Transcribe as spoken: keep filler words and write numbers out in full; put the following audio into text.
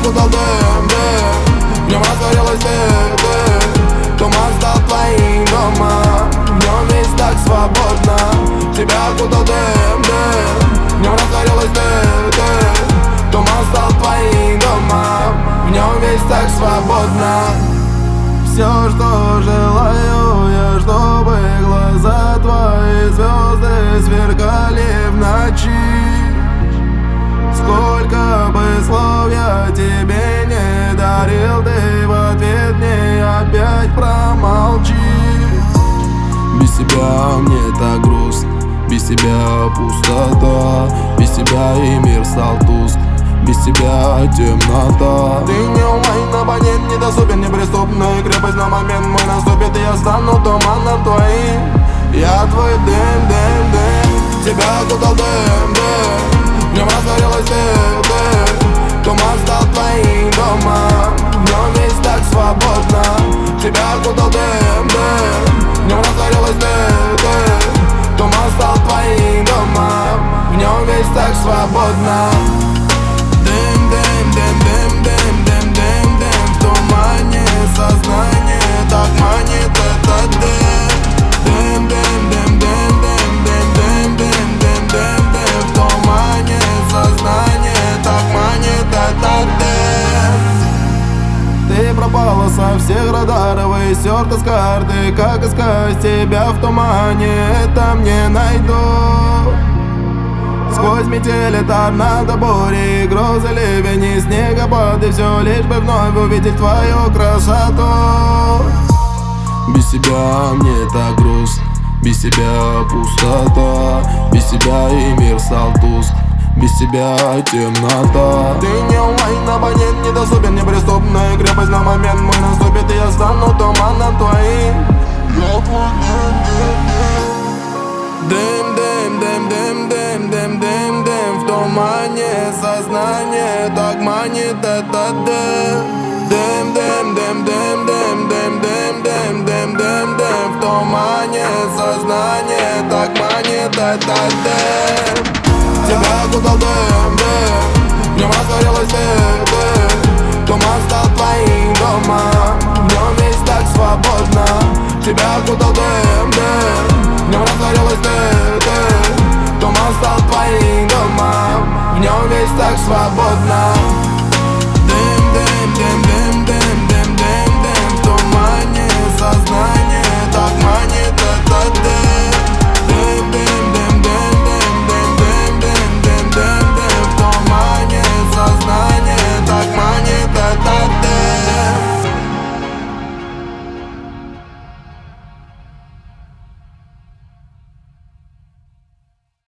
окутал дым, дым. В нем растворилась ты, ты. Туман стал твоим домом, в нем весь так свободно. Тебя окутал дым, дым. В нем растворилась ты, ты. Туман стал твоим домом, в нем весь так свободно. Все, что желаю я, чтобы глаза твои звезды сверкали в ночи. Сколько бы слов я тебе не дарил, ты в ответ мне опять промолчи. Без тебя мне так грустно, без тебя пустота, без тебя и мир стал туск, без тебя темнота. Ты не онлайн, абонент, недоступен, неприступная крепость. На момент мой наступит, и я стану туманом твоим. Я твой дым, дым, дым. Тебя окутал дым, дым. В нем растворилась ты, ты. Туман стал твоим домом, в нем весь так свободно. Тебя окутал дым, дым. В нем растворилась ты, ты. Туман стал твоим домом, в нем весь так свободно. Дым, дым, дым, дым, дым, дым, дым, дым. В тумане сознание так манит этот дым. Дым, дым, дым, дым, дым, дым, дым, дым, дым, дым, дым. В тумане сознание так манит этот дым. Ты пропала со всех радаров и стерта с карты. Как искать тебя в тумане, это мне найду. Сквозь метели, торнадо, бури, грозы, ливень и снегопады. Все лишь бы вновь увидеть твою красоту. Без тебя мне так грустно, без тебя пустота, без тебя и мир стал туск, без тебя темнота. Ты не онлайн, абонент, недоступен, неприступная крепость. На момент мой наступит, и я стану туманом твоим. Я твой дым, дым, дым, дым, дым, дым, дым, дым. В тумане сознание так манит этот дым. Дым, дым, дым, дым, дым, дым, дым, дым, дым, дым, дым. В тумане сознание так манит этот дым. Тебя окутал дым, дым. В нем растворилась ты, ты. Туман стал твоим домом, в нем весь так свободно. Тебя окутал дым, дым. В нем растворилась ты, ты. Туман стал твоим домом, в нем весь так свободно.